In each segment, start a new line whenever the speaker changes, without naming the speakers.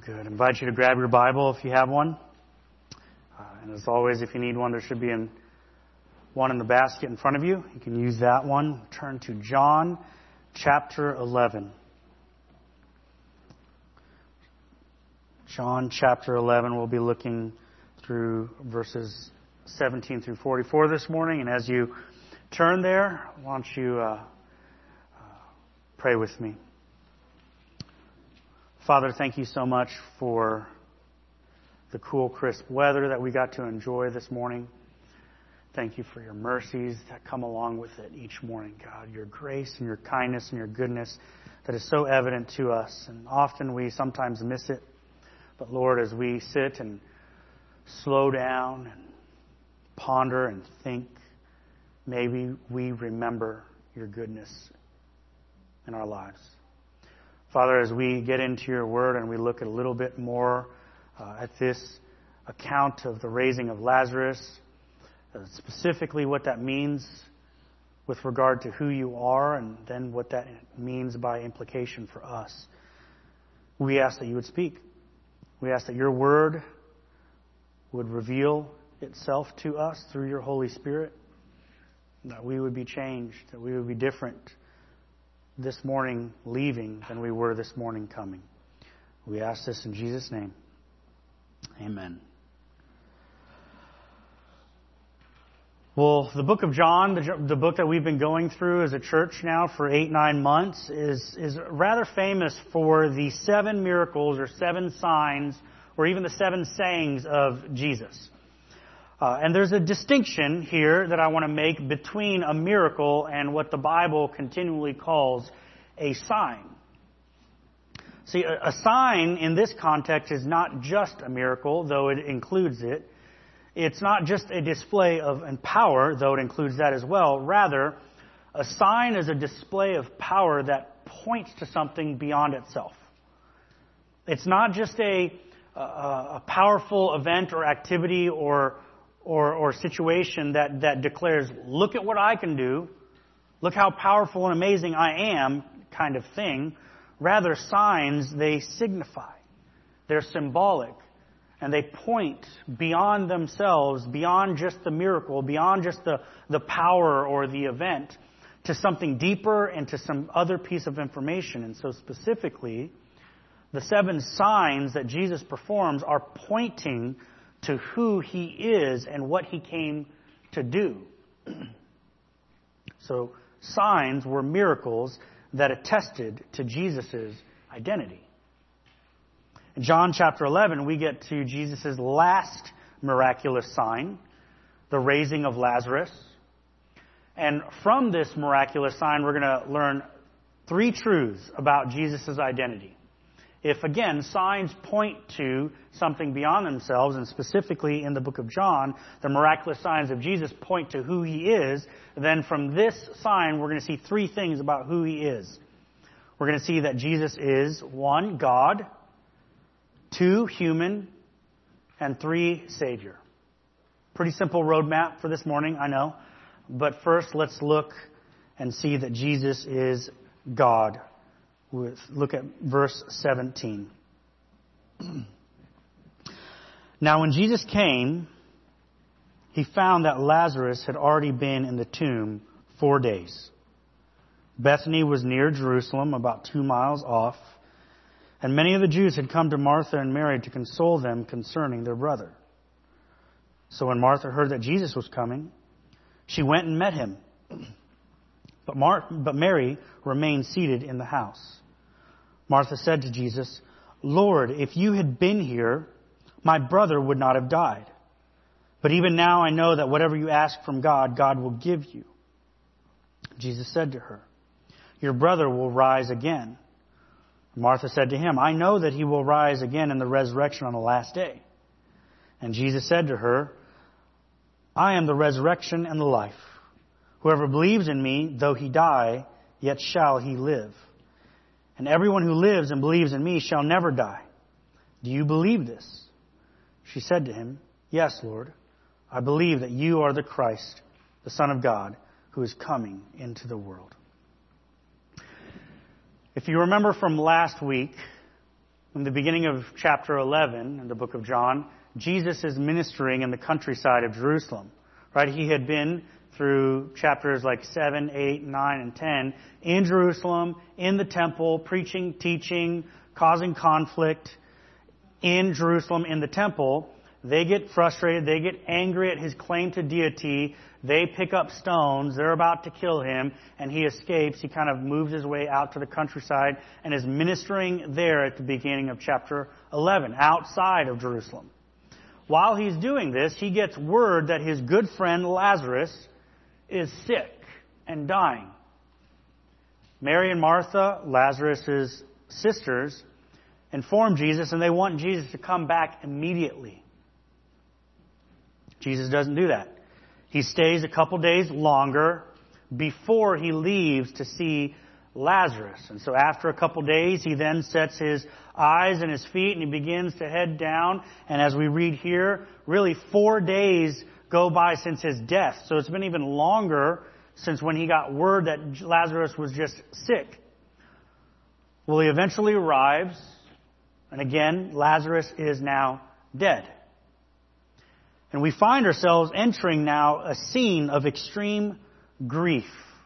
Good. I invite you to grab your Bible if you have one. And as always, if you need one, there should be one in the basket in front of you. You can use that one. Turn to John chapter 11. John chapter 11, we'll be looking through verses 17 through 44 this morning. And as you turn there, I want you pray with me. Father, thank you so much for the cool, crisp weather that we got to enjoy this morning. Thank you for your mercies that come along with it each morning, God. Your grace and your kindness and your goodness that is so evident to us. And often we sometimes miss it. But Lord, as we sit and slow down and ponder and think, maybe we remember your goodness in our lives. Father, as we get into your word and we look at a little bit more at this account of the raising of Lazarus, specifically what that means with regard to who you are and then what that means by implication for us, we ask that you would speak. We ask that your word would reveal itself to us through your Holy Spirit, that we would be changed, that we would be different this morning leaving than we were this morning coming. We ask this in Jesus' name. Amen. Well, the book of John, the book that we've been going through as a church now for 8-9 months, is rather famous for the 7 miracles or 7 signs or even the 7 sayings of Jesus. And there's a distinction here that I want to make between a miracle and what the Bible continually calls a sign. See, a sign in this context is not just a miracle, though it includes it. It's not just a display of power, though it includes that as well. Rather, a sign is a display of power that points to something beyond itself. It's not just a powerful event or activity or situation that declares, look at what I can do, look how powerful and amazing I am, kind of thing. Rather, signs, they signify. They're symbolic. And they point beyond themselves, beyond just the miracle, beyond just the power or the event, to something deeper and to some other piece of information. And so specifically, the 7 signs that Jesus performs are pointing to who He is and what He came to do. So signs were miracles that attested to Jesus' identity. In John chapter 11, we get to Jesus' last miraculous sign, the raising of Lazarus. And from this miraculous sign, we're going to learn 3 truths about Jesus' identity. If, again, signs point to something beyond themselves, and specifically in the book of John, the miraculous signs of Jesus point to who He is, then from this sign, we're going to see 3 things about who He is. We're going to see that Jesus is, 1, God, 2, human, and 3, Savior. Pretty simple roadmap for this morning, I know. But first, let's look and see that Jesus is God. Look at verse 17. Now, when Jesus came, He found that Lazarus had already been in the tomb 4 days. Bethany was near Jerusalem, about 2 miles off, and many of the Jews had come to Martha and Mary to console them concerning their brother. So when Martha heard that Jesus was coming, she went and met Him. But Mary remained seated in the house. Martha said to Jesus, Lord, if you had been here, my brother would not have died. But even now I know that whatever you ask from God, God will give you. Jesus said to her, your brother will rise again. Martha said to Him, I know that he will rise again in the resurrection on the last day. And Jesus said to her, I am the resurrection and the life. Whoever believes in me, though he die, yet shall he live. And everyone who lives and believes in me shall never die. Do you believe this? She said to Him, Yes, Lord. I believe that you are the Christ, the Son of God, who is coming into the world. If you remember from last week, In the beginning of chapter 11 in the book of John, Jesus is ministering in the countryside of Jerusalem. Right? He had been through chapters like 7, 8, 9, and 10 in Jerusalem, in the temple, preaching, teaching, causing conflict in Jerusalem, in the temple. They get frustrated. They get angry at his claim to deity. They pick up stones. They're about to kill him, and he escapes. He kind of moves his way out to the countryside and is ministering there at the beginning of chapter 11, outside of Jerusalem. While he's doing this, he gets word that his good friend Lazarus is sick and dying. Mary and Martha, Lazarus' sisters, inform Jesus, and they want Jesus to come back immediately. Jesus doesn't do that. He stays a couple days longer before he leaves to see Lazarus. And so after a couple days, he then sets his eyes and his feet and he begins to head down. And as we read here, really 4 days go by since his death. So it's been even longer since when he got word that Lazarus was just sick. Well, he eventually arrives. And again, Lazarus is now dead. And we find ourselves entering now a scene of extreme grief.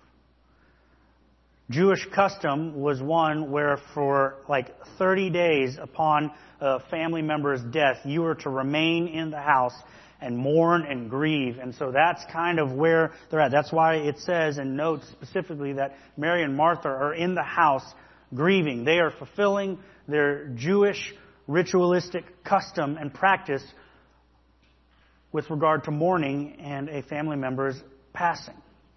Jewish custom was one where for like 30 days upon a family member's death, you were to remain in the house and mourn and grieve. And so that's kind of where they're at. That's why it says and notes specifically that Mary and Martha are in the house grieving. They are fulfilling their Jewish ritualistic custom and practice with regard to mourning and a family member's passing.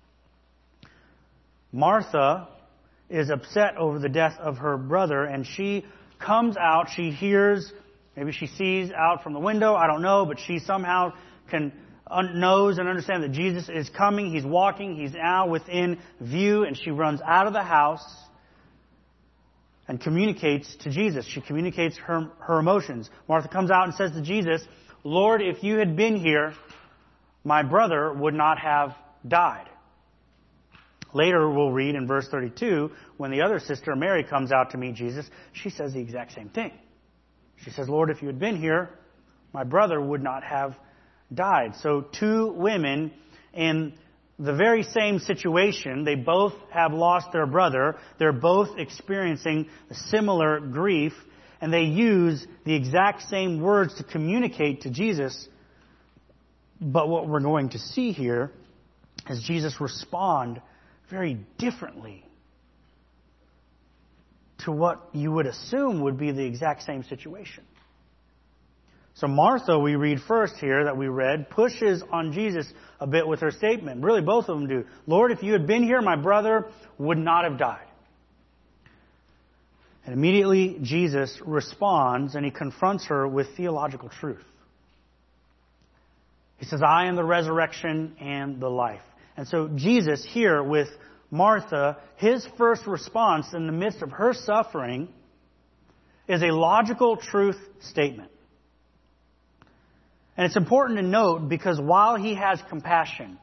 Martha is upset over the death of her brother, and she comes out, she hears, maybe she sees out from the window, I don't know, but she somehow knows and understands that Jesus is coming, he's walking, he's now within view, and she runs out of the house and communicates to Jesus. She communicates her emotions. Martha comes out and says to Jesus, "Lord, if you had been here, my brother would not have died." Later we'll read in verse 32, when the other sister, Mary, comes out to meet Jesus, she says the exact same thing. She says, "Lord, if you had been here, my brother would not have died." So two women in the very same situation. They both have lost their brother. They're both experiencing a similar grief. And they use the exact same words to communicate to Jesus. But what we're going to see here is Jesus respond very differently to what you would assume would be the exact same situation. So Martha, we read first here that we read, pushes on Jesus a bit with her statement. Really, both of them do. "Lord, if you had been here, my brother would not have died." And immediately Jesus responds and he confronts her with theological truth. He says, "I am the resurrection and the life." And so Jesus here with Martha, his first response in the midst of her suffering is a logical truth statement. And it's important to note because while he has compassion,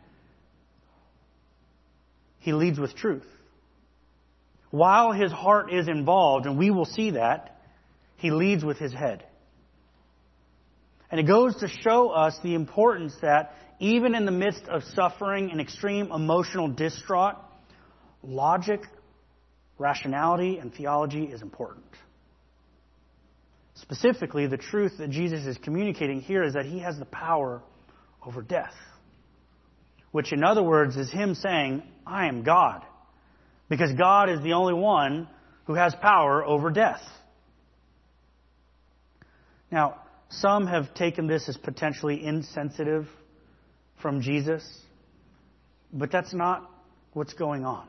he leads with truth. While his heart is involved, and we will see that, he leads with his head. And it goes to show us the importance that even in the midst of suffering and extreme emotional distraught, logic, rationality, and theology is important. Specifically, the truth that Jesus is communicating here is that he has the power over death. Which, in other words, is him saying, "I am God." Because God is the only one who has power over death. Now, some have taken this as potentially insensitive from Jesus, but that's not what's going on.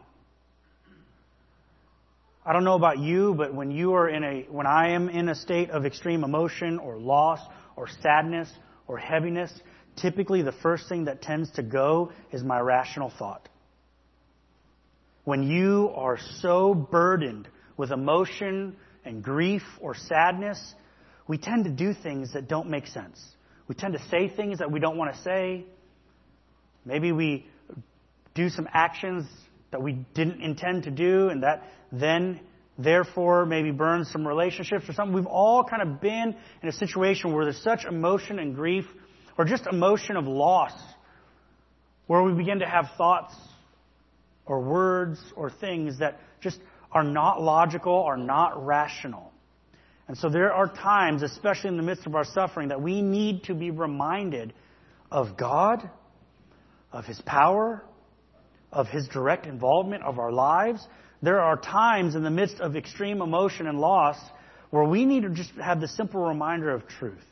I don't know about you, but when I am in a state of extreme emotion or loss or sadness or heaviness, typically the first thing that tends to go is my rational thought. When you are so burdened with emotion and grief or sadness, we tend to do things that don't make sense. We tend to say things that we don't want to say. Maybe we do some actions that we didn't intend to do, and that then therefore maybe burns some relationships or something. We've all kind of been in a situation where there's such emotion and grief, or just emotion of loss, where we begin to have thoughts or words or things that just are not logical, are not rational. And so there are times, especially in the midst of our suffering, that we need to be reminded of God, of His power, of His direct involvement of our lives. There are times in the midst of extreme emotion and loss where we need to just have the simple reminder of truth.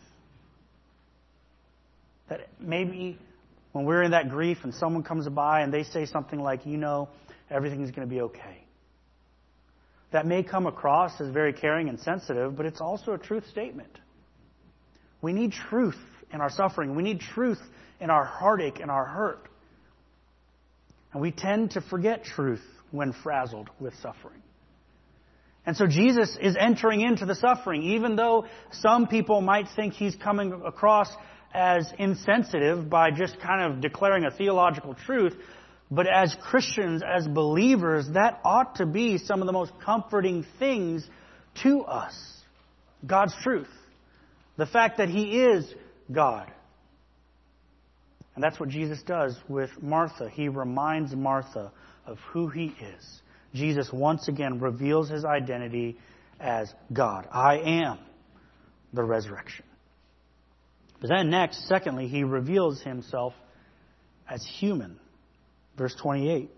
That maybe when we're in that grief and someone comes by and they say something like, everything's going to be okay. That may come across as very caring and sensitive, but it's also a truth statement. We need truth in our suffering. We need truth in our heartache and our hurt. And we tend to forget truth when frazzled with suffering. And so Jesus is entering into the suffering, even though some people might think He's coming across as insensitive by just kind of declaring a theological truth. But as Christians, as believers, that ought to be some of the most comforting things to us. God's truth. The fact that He is God. And that's what Jesus does with Martha. He reminds Martha of who He is. Jesus once again reveals His identity as God. I am the resurrection. But then next, secondly, He reveals Himself as human. Verse 28.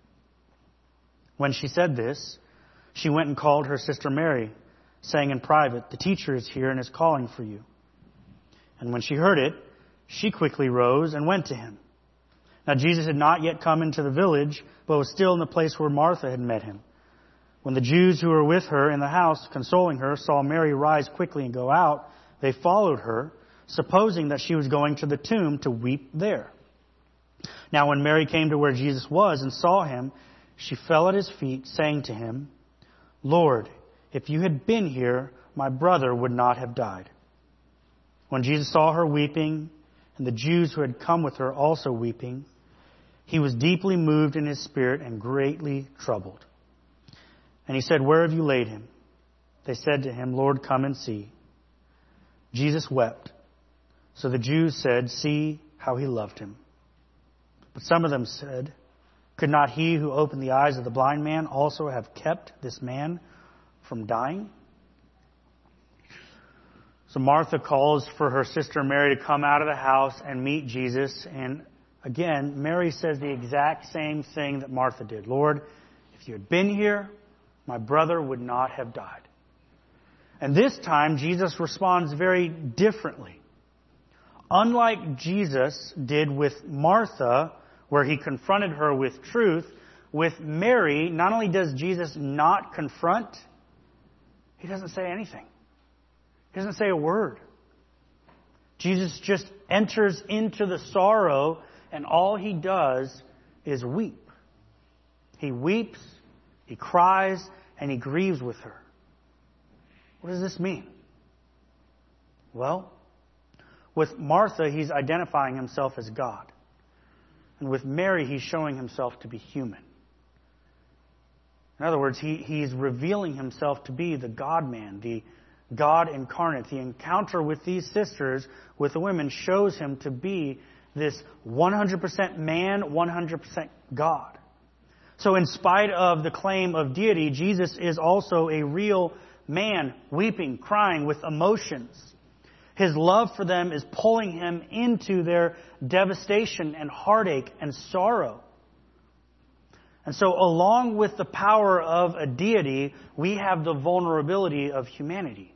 When she said this, she went and called her sister Mary, saying in private, "The teacher is here and is calling for you." And when she heard it, she quickly rose and went to Him. Now Jesus had not yet come into the village, but was still in the place where Martha had met Him. When the Jews who were with her in the house, consoling her, saw Mary rise quickly and go out, they followed her, supposing that she was going to the tomb to weep there. Now when Mary came to where Jesus was and saw Him, she fell at His feet, saying to Him, "Lord, if you had been here, my brother would not have died." When Jesus saw her weeping, and the Jews who had come with her also weeping, He was deeply moved in His spirit and greatly troubled. And He said, "Where have you laid him?" They said to Him, "Lord, come and see." Jesus wept. So the Jews said, "See how he loved him." But some of them said, "Could not he who opened the eyes of the blind man also have kept this man from dying?" So Martha calls for her sister Mary to come out of the house and meet Jesus. And again, Mary says the exact same thing that Martha did. "Lord, if you had been here, my brother would not have died." And this time, Jesus responds very differently. Unlike Jesus did with Martha, where He confronted her with truth, with Mary, not only does Jesus not confront, He doesn't say anything. He doesn't say a word. Jesus just enters into the sorrow, and all He does is weep. He weeps, He cries, and He grieves with her. What does this mean? Well, with Martha, He's identifying Himself as God. And with Mary, He's showing Himself to be human. In other words, He's revealing Himself to be the God-man, the God incarnate. The encounter with these sisters, with the women, shows Him to be this 100% man, 100% God. So in spite of the claim of deity, Jesus is also a real man, weeping, crying, with emotions. His love for them is pulling Him into their devastation and heartache and sorrow. And so along with the power of a deity, we have the vulnerability of humanity.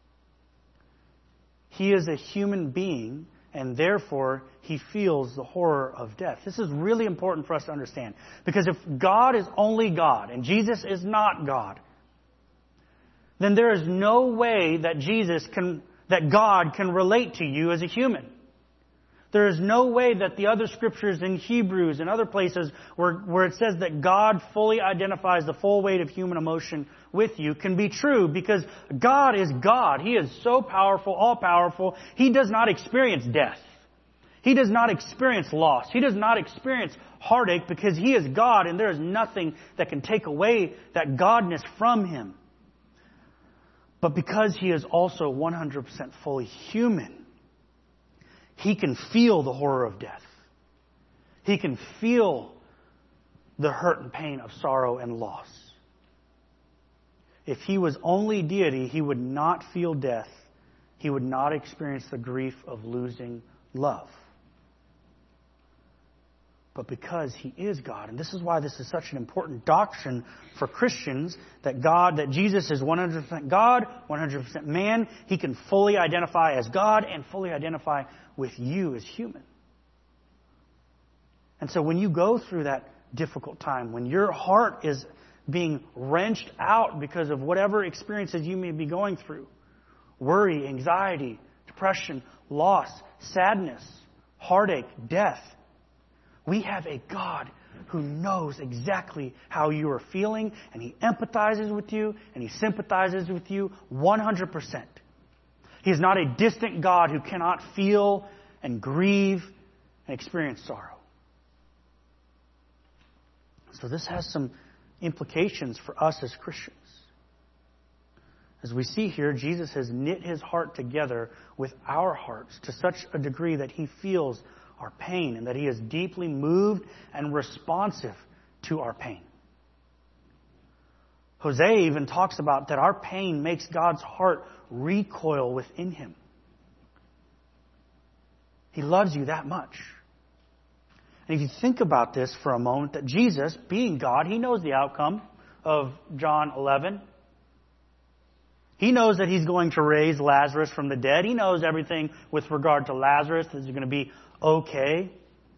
He is a human being, and therefore He feels the horror of death. This is really important for us to understand. Because if God is only God, and Jesus is not God, then there is no way that God can relate to you as a human. There is no way that the other scriptures in Hebrews and other places where it says that God fully identifies the full weight of human emotion with you can be true, because God is God. He is so powerful, all-powerful. He does not experience death. He does not experience loss. He does not experience heartache because He is God and there is nothing that can take away that Godness from Him. But because He is also 100% fully human, He can feel the horror of death. He can feel the hurt and pain of sorrow and loss. If He was only deity, He would not feel death. He would not experience the grief of losing love. But because He is God, and this is why this is such an important doctrine for Christians, that Jesus is 100% God, 100% man. He can fully identify as God and fully identify with you as human. And so when you go through that difficult time, when your heart is being wrenched out because of whatever experiences you may be going through, worry, anxiety, depression, loss, sadness, heartache, death, we have a God who knows exactly how you are feeling, and He empathizes with you, and He sympathizes with you 100%. He is not a distant God who cannot feel and grieve and experience sorrow. So this has some implications for us as Christians. As we see here, Jesus has knit His heart together with our hearts to such a degree that He feels our pain and that He is deeply moved and responsive to our pain. Hosea even talks about that our pain makes God's heart recoil within Him. He loves you that much. And if you think about this for a moment, that Jesus, being God, He knows the outcome of John 11. He knows that He's going to raise Lazarus from the dead. He knows everything with regard to Lazarus is going to be okay.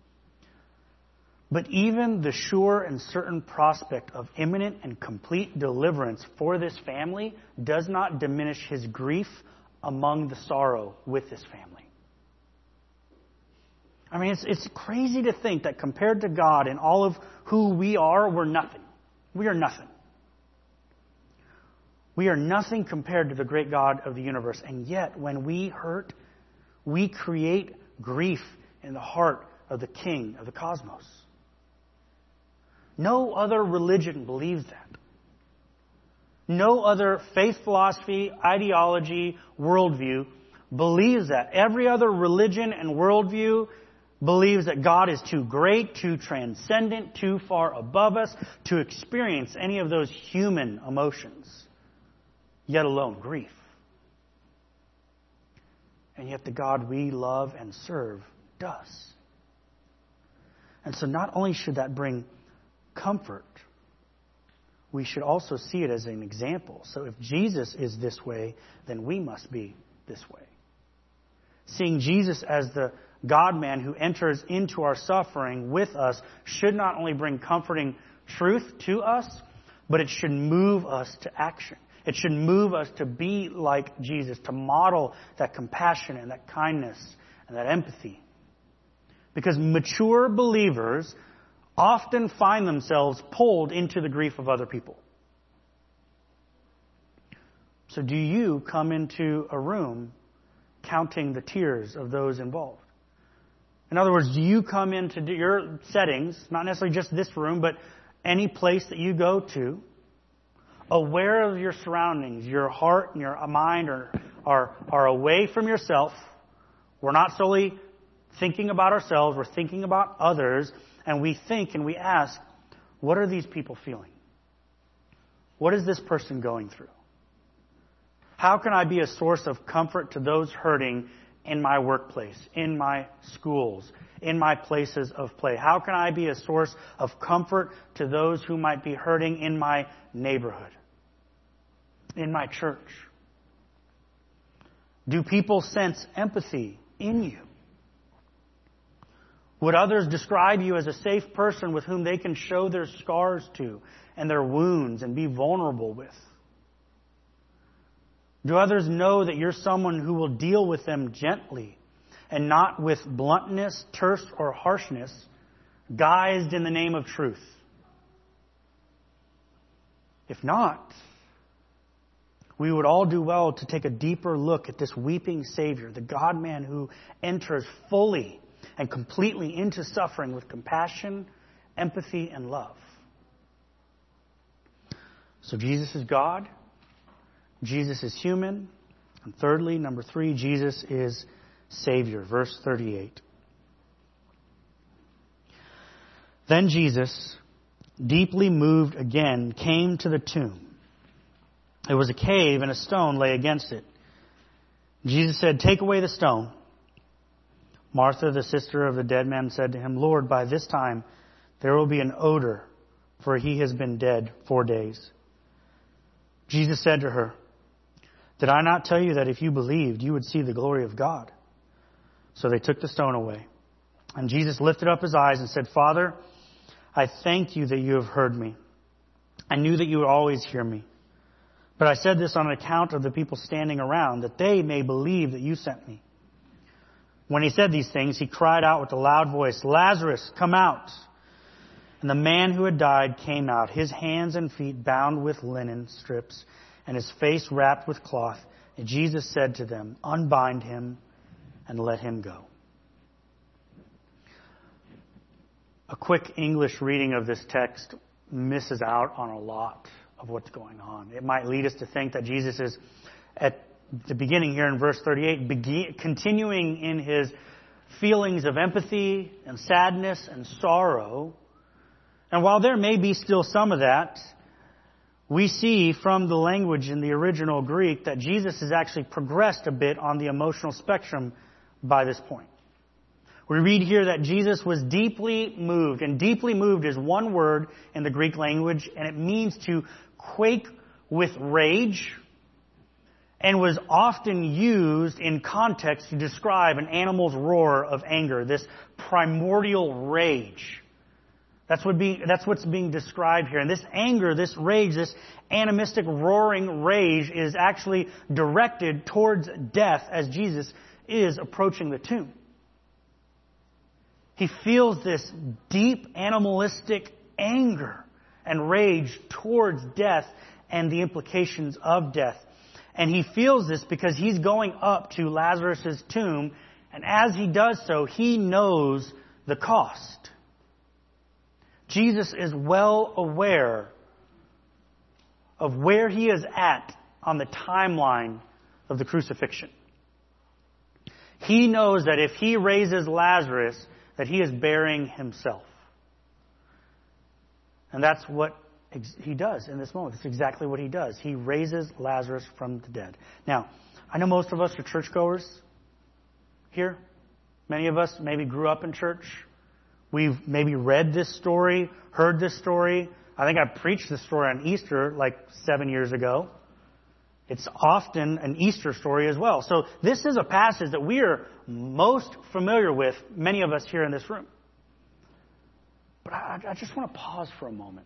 But even the sure and certain prospect of imminent and complete deliverance for this family does not diminish His grief among the sorrow with this family. I mean, it's crazy to think that compared to God and all of who we are, we're nothing. We are nothing. We are nothing compared to the great God of the universe. And yet, when we hurt, we create grief in the heart of the King of the cosmos. No other religion believes that. No other faith, philosophy, ideology, worldview believes that. Every other religion and worldview believes that God is too great, too transcendent, too far above us to experience any of those human emotions, yet alone grief. And yet the God we love and serve does. And so not only should that bring comfort, we should also see it as an example. So if Jesus is this way, then we must be this way. Seeing Jesus as the God-man who enters into our suffering with us should not only bring comforting truth to us, but it should move us to action. It should move us to be like Jesus, to model that compassion and that kindness and that empathy. Because mature believers often find themselves pulled into the grief of other people. So do you come into a room counting the tears of those involved? In other words, do you come into your settings, not necessarily just this room, but any place that you go to, aware of your surroundings? Your heart and your mind are away from yourself. We're not solely thinking about ourselves, we're thinking about others, and we think and we ask, what are these people feeling? What is this person going through? How can I be a source of comfort to those hurting in my workplace, in my schools, in my places of play? How can I be a source of comfort to those who might be hurting in my neighborhood, in my church? Do people sense empathy in you? Would others describe you as a safe person with whom they can show their scars to and their wounds and be vulnerable with? Do others know that you're someone who will deal with them gently and not with bluntness, terse, or harshness, guised in the name of truth? If not, we would all do well to take a deeper look at this weeping Savior, the God-man who enters fully and completely into suffering with compassion, empathy, and love. So Jesus is God. Jesus is human. And thirdly, number 3, Jesus is Savior. Verse 38. Then Jesus, deeply moved again, came to the tomb. It was a cave, and a stone lay against it. Jesus said, "Take away the stone." Martha, the sister of the dead man, said to him, "Lord, by this time there will be an odor, for he has been dead 4 days." Jesus said to her, "Did I not tell you that if you believed, you would see the glory of God?" So they took the stone away. And Jesus lifted up his eyes and said, "Father, I thank you that you have heard me. I knew that you would always hear me. But I said this on account of the people standing around, that they may believe that you sent me." When he said these things, he cried out with a loud voice, "Lazarus, come out!" And the man who had died came out, his hands and feet bound with linen strips, and his face wrapped with cloth. And Jesus said to them, "Unbind him and let him go." A quick English reading of this text misses out on a lot of what's going on. It might lead us to think that Jesus is, at the beginning here in verse 38, continuing in his feelings of empathy and sadness and sorrow. And while there may be still some of that, we see from the language in the original Greek that Jesus has actually progressed a bit on the emotional spectrum by this point. We read here that Jesus was deeply moved, and deeply moved is one word in the Greek language, and it means to quake with rage, and was often used in context to describe an animal's roar of anger, this primordial rage. That's what's being described here. And this anger, this rage, this animistic roaring rage is actually directed towards death as Jesus is approaching the tomb. He feels this deep animalistic anger and rage towards death and the implications of death. And he feels this because he's going up to Lazarus' tomb, and as he does so, he knows the cost. Jesus is well aware of where he is at on the timeline of the crucifixion. He knows that if he raises Lazarus, that he is burying himself. And that's what he does in this moment. That's exactly what he does. He raises Lazarus from the dead. Now, I know most of us are churchgoers here. Many of us maybe grew up in church. We've maybe read this story, heard this story. I think I preached this story on Easter like 7 years ago. It's often an Easter story as well. So this is a passage that we are most familiar with, many of us here in this room. But I just want to pause for a moment.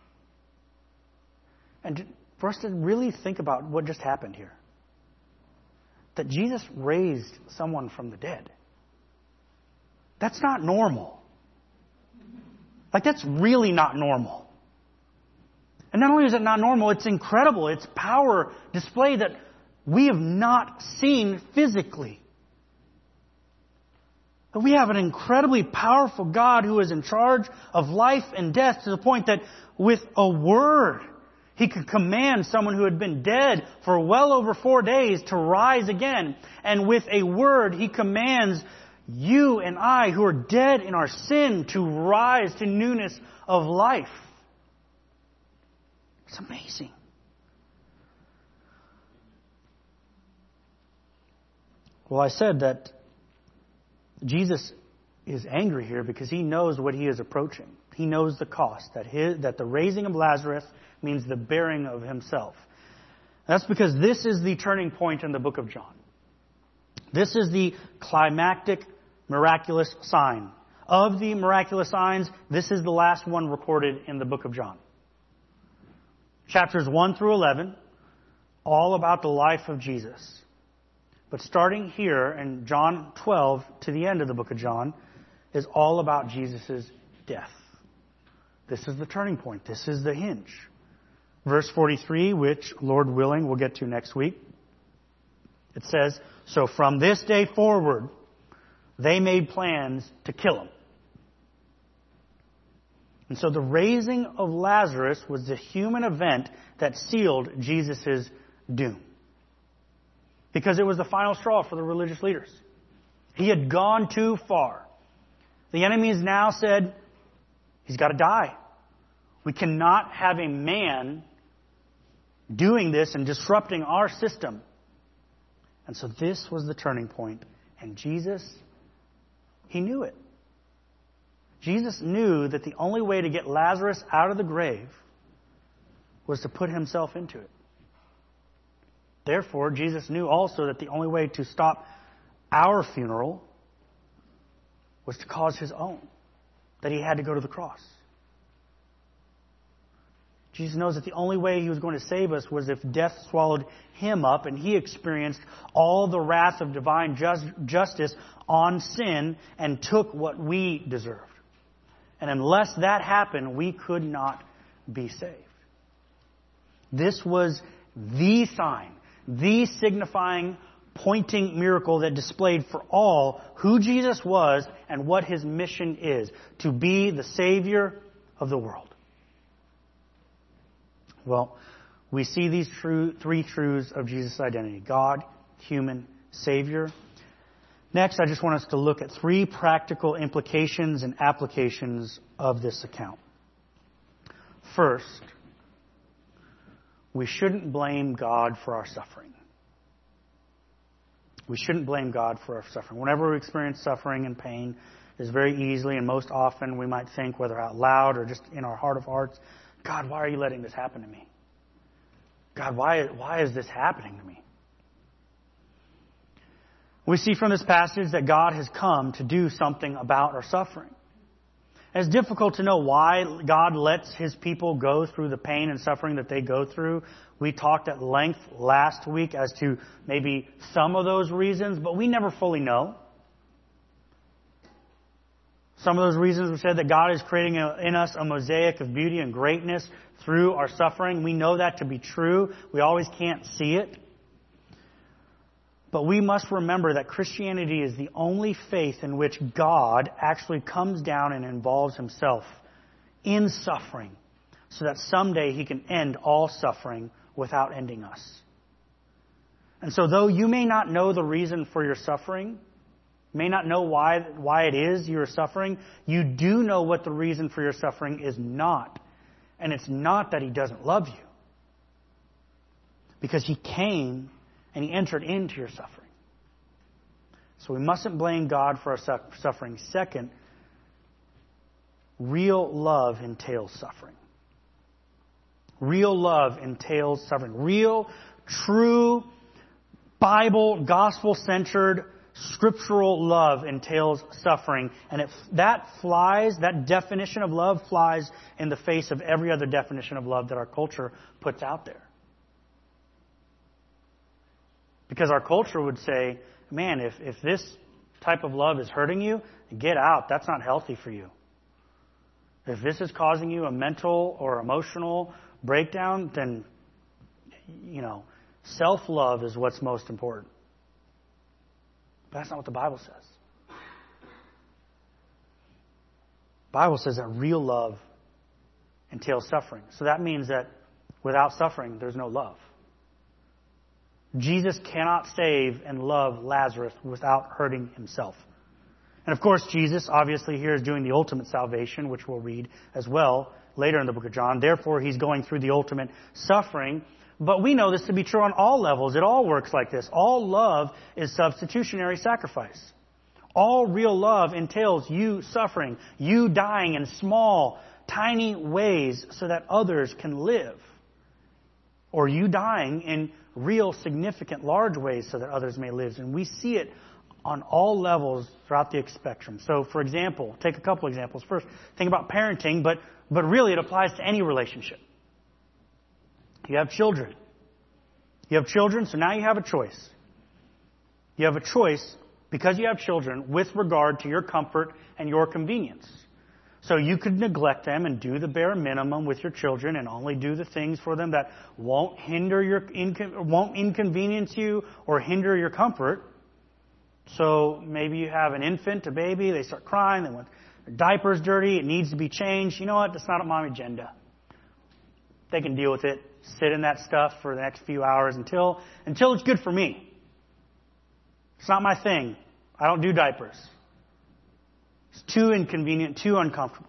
And for us to really think about what just happened here. That Jesus raised someone from the dead. That's not normal. Like, that's really not normal. And not only is it not normal, it's incredible. It's power displayed that we have not seen physically. That we have an incredibly powerful God who is in charge of life and death, to the point that with a word, he could command someone who had been dead for well over 4 days to rise again. And with a word, he commands you and I, who are dead in our sin, to rise to newness of life. It's amazing. Well, I said that Jesus is angry here because he knows what he is approaching. He knows the cost, that the raising of Lazarus means the bearing of himself. That's because this is the turning point in the book of John. This is the climactic, miraculous sign. Of the miraculous signs, this is the last one recorded in the book of John. Chapters 1 through 11, all about the life of Jesus. But starting here in John 12 to the end of the book of John is all about Jesus' death. This is the turning point. This is the hinge. Verse 43, which, Lord willing, we'll get to next week. It says, "So from this day forward, they made plans to kill him. And so the raising of Lazarus was the human event that sealed Jesus' doom. Because it was the final straw for the religious leaders. He had gone too far. The enemies now said, he's got to die. We cannot have a man doing this and disrupting our system. And so this was the turning point. And Jesus, he knew it. Jesus knew that the only way to get Lazarus out of the grave was to put himself into it. Therefore, Jesus knew also that the only way to stop our funeral was to cause his own, that he had to go to the cross. Jesus knows that the only way he was going to save us was if death swallowed him up and he experienced all the wrath of divine justice on sin and took what we deserved. And unless that happened, we could not be saved. This was the sign, the signifying, pointing miracle that displayed for all who Jesus was and what his mission is, to be the Savior of the world. Well, we see these three truths of Jesus' identity: God, human, Savior. Next, I just want us to look at three practical implications and applications of this account. First, we shouldn't blame God for our suffering. We shouldn't blame God for our suffering. Whenever we experience suffering and pain, it's very easily and most often we might think, whether out loud or just in our heart of hearts, God, why are you letting this happen to me? God, why is this happening to me? We see from this passage that God has come to do something about our suffering. It's difficult to know why God lets his people go through the pain and suffering that they go through. We talked at length last week as to maybe some of those reasons, but we never fully know. Some of those reasons we said that God is creating in us a mosaic of beauty and greatness through our suffering. We know that to be true. We always can't see it. But we must remember that Christianity is the only faith in which God actually comes down and involves himself in suffering so that someday he can end all suffering without ending us. And so though you may not know the reason for your suffering, may not know why it is you're suffering, you do know what the reason for your suffering is not. And it's not that he doesn't love you. Because he came and he entered into your suffering. So we mustn't blame God for our suffering. Second, real love entails suffering. Real love entails suffering. Real, true, Bible, gospel-centered, scriptural love entails suffering. And that definition of love flies in the face of every other definition of love that our culture puts out there. Because our culture would say, man, if this type of love is hurting you, get out. That's not healthy for you. If this is causing you a mental or emotional breakdown, then, self-love is what's most important. But that's not what the Bible says. The Bible says that real love entails suffering. So that means that without suffering, there's no love. Jesus cannot save and love Lazarus without hurting himself. And of course, Jesus obviously here is doing the ultimate salvation, which we'll read as well later in the book of John. Therefore, he's going through the ultimate suffering. But we know this to be true on all levels. It all works like this. All love is substitutionary sacrifice. All real love entails you suffering, you dying in small, tiny ways so that others can live. Or you dying in real, significant, large ways so that others may live. And we see it on all levels throughout the spectrum. So, for example, take a couple examples. First, think about parenting, but really it applies to any relationship. You have children. So now you have a choice. You have a choice because you have children with regard to your comfort and your convenience. So you could neglect them and do the bare minimum with your children and only do the things for them that won't inconvenience you or hinder your comfort. So maybe you have an infant, a baby, they start crying, they want their diaper's dirty, it needs to be changed. You know what? That's not on my agenda. They can deal with it, sit in that stuff for the next few hours until it's good for me. It's not my thing. I don't do diapers. It's too inconvenient, too uncomfortable.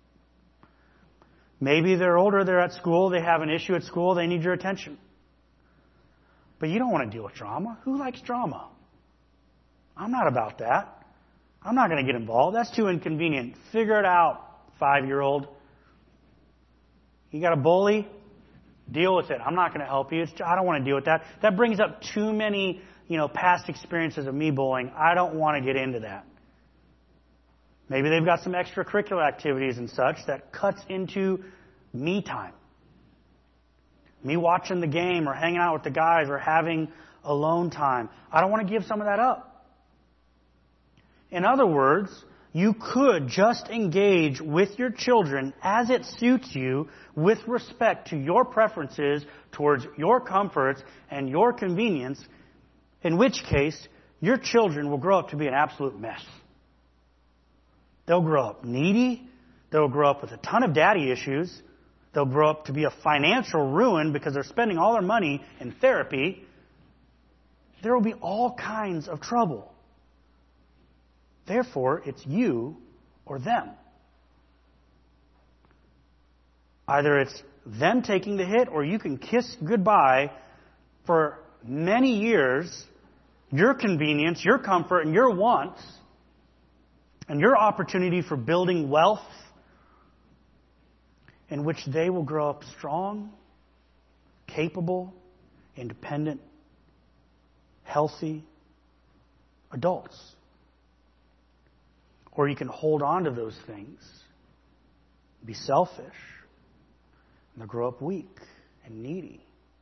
Maybe they're older, they're at school, they have an issue at school, they need your attention. But you don't want to deal with drama. Who likes drama? I'm not about that. I'm not going to get involved. That's too inconvenient. Figure it out, 5-year-old. You got a bully? Deal with it. I'm not going to help you. I don't want to deal with that. That brings up too many, past experiences of me bullying. I don't want to get into that. Maybe they've got some extracurricular activities and such that cuts into me time. Me watching the game or hanging out with the guys or having alone time. I don't want to give some of that up. In other words, you could just engage with your children as it suits you with respect to your preferences towards your comforts and your convenience, in which case your children will grow up to be an absolute mess. They'll grow up needy. They'll grow up with a ton of daddy issues. They'll grow up to be a financial ruin because they're spending all their money in therapy. There will be all kinds of trouble. Therefore, it's you or them. Either it's them taking the hit or you can kiss goodbye for many years, your convenience, your comfort, and your wants, and your opportunity for building wealth in which they will grow up strong, capable, independent, healthy adults. Or you can hold on to those things, be selfish, and they'll grow up weak and needy.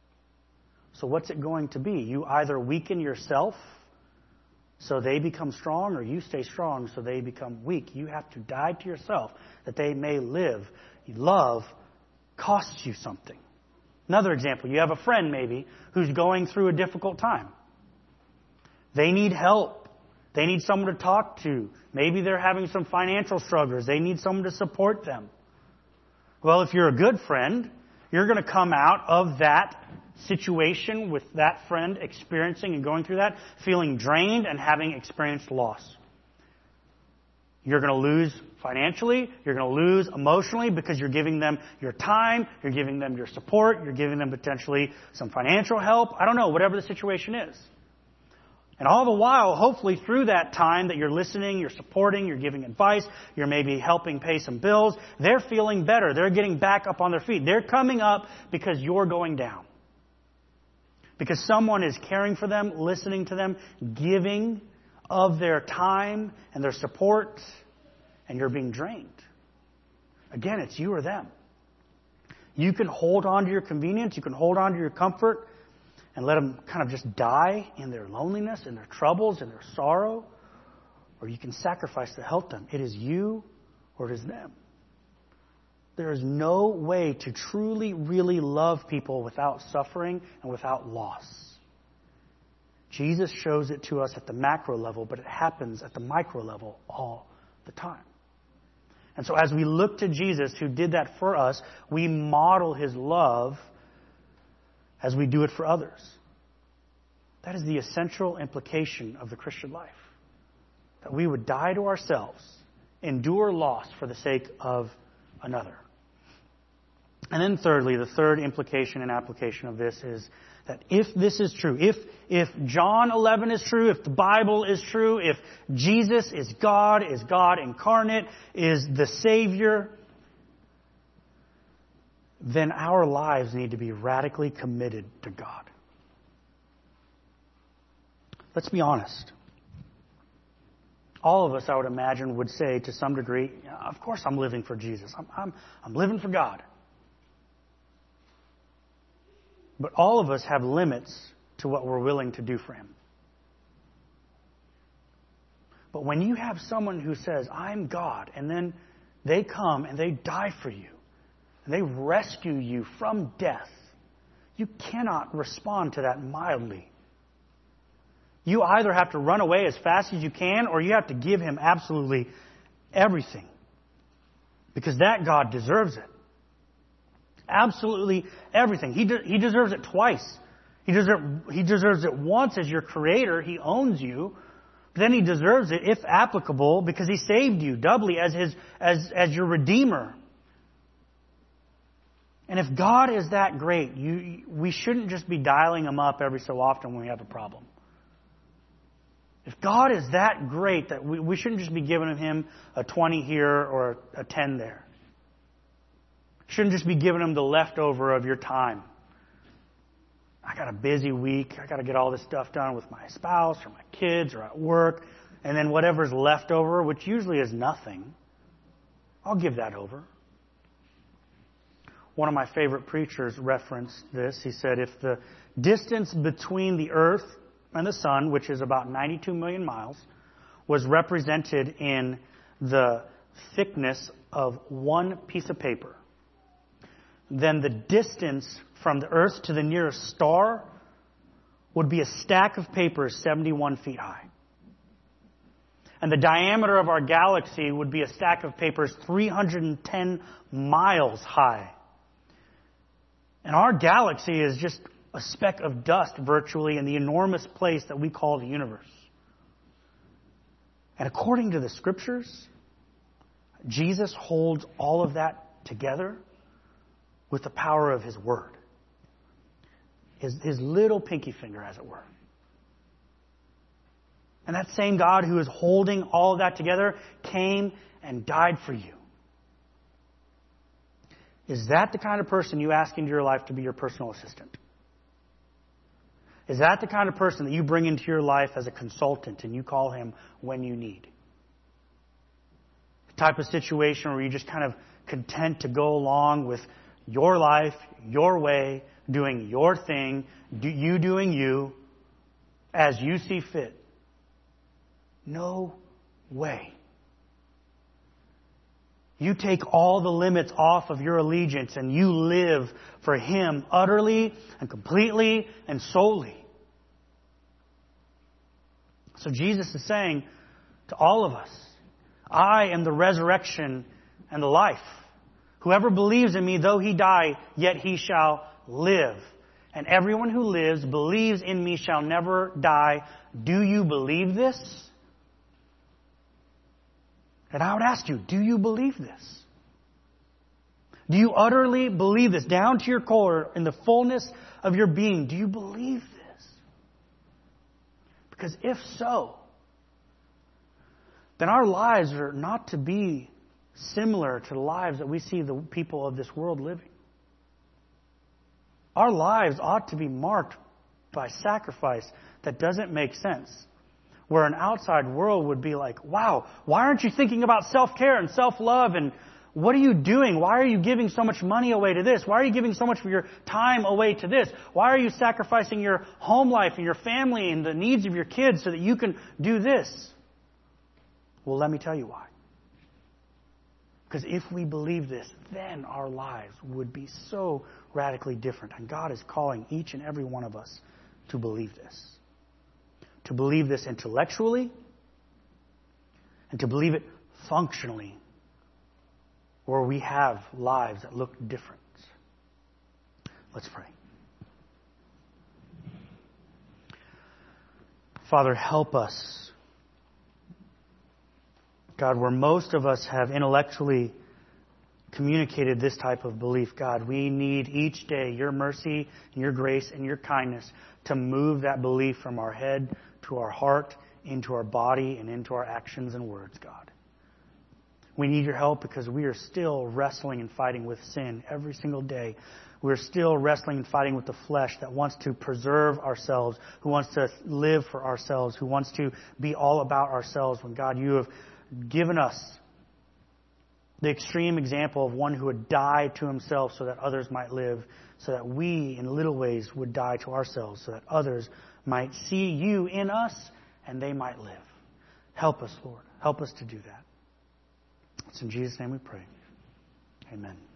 So what's it going to be? You either weaken yourself so they become strong, or you stay strong so they become weak. You have to die to yourself that they may live. Love costs you something. Another example, you have a friend maybe who's going through a difficult time. They need help. They need someone to talk to. Maybe they're having some financial struggles. They need someone to support them. Well, if you're a good friend, you're going to come out of that situation with that friend experiencing and going through that, feeling drained and having experienced loss. You're going to lose financially. You're going to lose emotionally because you're giving them your time. You're giving them your support. You're giving them potentially some financial help. I don't know, whatever the situation is. And all the while, hopefully through that time that you're listening, you're supporting, you're giving advice, you're maybe helping pay some bills, they're feeling better. They're getting back up on their feet. They're coming up because you're going down. Because someone is caring for them, listening to them, giving of their time and their support, and you're being drained. Again, it's you or them. You can hold on to your convenience, you can hold on to your comfort, and let them kind of just die in their loneliness, in their troubles, in their sorrow. Or you can sacrifice to help them. It is you or it is them. There is no way to truly, really love people without suffering and without loss. Jesus shows it to us at the macro level, but it happens at the micro level all the time. And so as we look to Jesus, who did that for us, we model His love as we do it for others. That is the essential implication of the Christian life. That we would die to ourselves, endure loss for the sake of another. And then thirdly, the third implication and application of this is that if this is true, if John 11 is true, if the Bible is true, if Jesus is God incarnate, is the Savior, then our lives need to be radically committed to God. Let's be honest. All of us, I would imagine, would say to some degree, yeah, of course I'm living for Jesus. I'm living for God. But all of us have limits to what we're willing to do for Him. But when you have someone who says, I'm God, and then they come and they die for you, and they rescue you from death, you cannot respond to that mildly. You either have to run away as fast as you can, or you have to give Him absolutely everything. Because that God deserves it. Absolutely everything. He deserves it twice. He deserves it once as your Creator. He owns you. But then He deserves it, if applicable, because He saved you doubly as your Redeemer. And if God is that great, we shouldn't just be dialing Him up every so often when we have a problem. If God is that great, that we shouldn't just be giving Him a 20 here or a 10 there. Shouldn't just be giving Him the leftover of your time. I got a busy week. I got to get all this stuff done with my spouse or my kids or at work. And then whatever's left over, which usually is nothing, I'll give that over. One of my favorite preachers referenced this. He said, if the distance between the earth and the sun, which is about 92 million miles, was represented in the thickness of one piece of paper, then the distance from the earth to the nearest star would be a stack of papers 71 feet high. And the diameter of our galaxy would be a stack of papers 310 miles high. And our galaxy is just a speck of dust virtually in the enormous place that we call the universe. And according to the Scriptures, Jesus holds all of that together with the power of His Word. His little pinky finger, as it were. And that same God who is holding all of that together came and died for you. Is that the kind of person you ask into your life to be your personal assistant? Is that the kind of person that you bring into your life as a consultant and you call him when you need? The type of situation where you're just kind of content to go along with your life, your way, doing your thing, doing you, as you see fit. No way. You take all the limits off of your allegiance and you live for Him utterly and completely and solely. So Jesus is saying to all of us, I am the resurrection and the life. Whoever believes in me, though he die, yet he shall live. And everyone who lives, believes in me, shall never die. Do you believe this? And I would ask you, do you believe this? Do you utterly believe this, down to your core, in the fullness of your being? Do you believe this? Because if so, then our lives are not to be similar to the lives that we see the people of this world living. Our lives ought to be marked by sacrifice that doesn't make sense. Where an outside world would be like, wow, why aren't you thinking about self-care and self-love? And what are you doing? Why are you giving so much money away to this? Why are you giving so much of your time away to this? Why are you sacrificing your home life and your family and the needs of your kids so that you can do this? Well, let me tell you why. Because if we believe this, then our lives would be so radically different. And God is calling each and every one of us to believe this. To believe this intellectually and to believe it functionally, where we have lives that look different. Let's pray. Father, help us. God, where most of us have intellectually communicated this type of belief, God, we need each day your mercy and your grace and your kindness to move that belief from our head to our heart, into our body, and into our actions and words, God. We need your help because we are still wrestling and fighting with sin every single day. We're still wrestling and fighting with the flesh that wants to preserve ourselves, who wants to live for ourselves, who wants to be all about ourselves, when, God, you have given us the extreme example of one who would die to himself so that others might live, so that we, in little ways, would die to ourselves, so that others might see you in us and they might live. Help us, Lord. Help us to do that. It's in Jesus' name we pray. Amen.